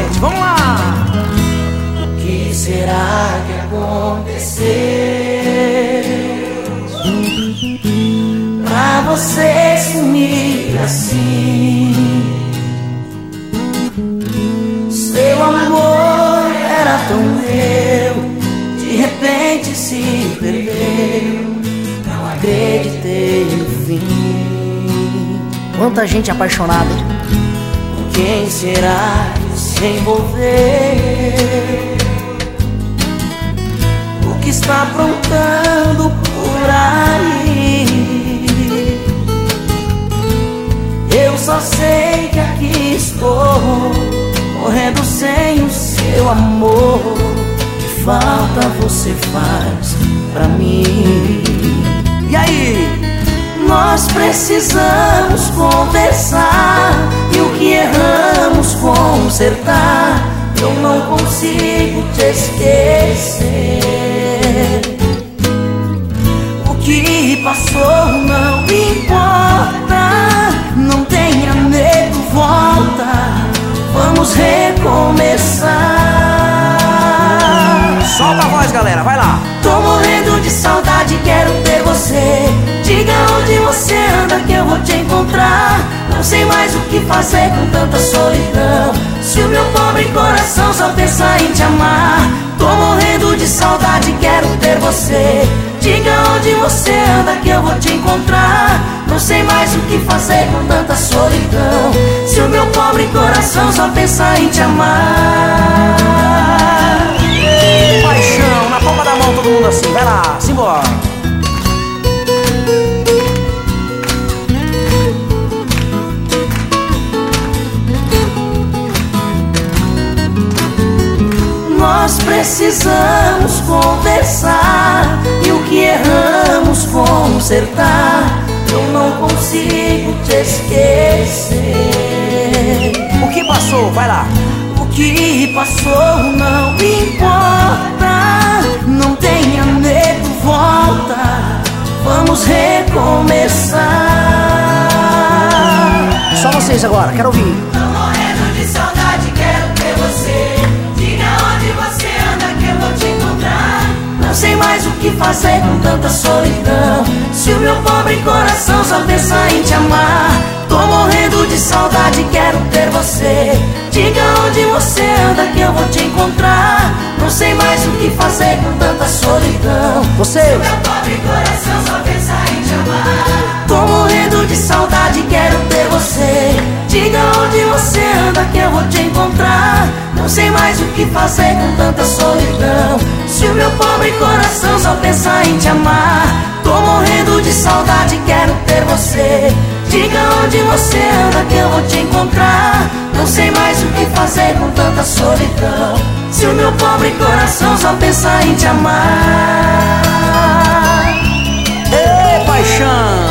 gente, vamos lá! O que será que aconteceu pra você sumir assim? Seu amor era tão meu, de repente se perdeu. Não acreditei no fim. Quanta gente apaixonada. Quem será que se envolveu? O que está aprontando por aí? Eu só sei que aqui estou, morrendo sem o seu amor. Que falta você faz pra mim? E aí? Nós precisamos conversar e o que erramos consertar. Eu não consigo te esquecer. O que passou não importa, não tenha medo, volta. Vamos recomeçar. Solta a voz, galera, vai lá. Tô morrendo de saudade, quero ter você. Diga onde você anda que eu vou te encontrar. Não sei mais o que fazer com tanta solidão, se o meu pobre coração só pensa em te amar. Tô morrendo de saudade, quero ter você. Diga onde você anda que eu vou te encontrar. Não sei mais o que fazer com tanta solidão, se o meu pobre coração só pensa em te amar. Paixão, na palma da mão todo mundo assim, vai lá, simbora. Nós precisamos conversar e o que erramos consertar. Eu não consigo te esquecer. O que passou? Vai lá. O que passou não importa, não tenha medo, volta. Vamos recomeçar. Só vocês agora, quero ouvir. Tô morrendo de saudade, quero ter você. Não sei mais o que fazer com tanta solidão, se o meu pobre coração só pensa em te amar. Tô morrendo de saudade, quero ter você. Diga onde você anda que eu vou te encontrar. Não sei mais o que fazer com tanta solidão, você. Se o meu pobre coração só pensa em te amar. Tô morrendo de saudade, quero ter você. Diga onde você anda que eu vou te encontrar. Não sei mais o que fazer com tanta solidão, se o meu pobre coração só pensa em te amar. Tô morrendo de saudade, quero ter você. Diga onde você anda que eu vou te encontrar. Não sei mais o que fazer com tanta solidão, se o meu pobre coração só pensa em te amar. Ei, paixão!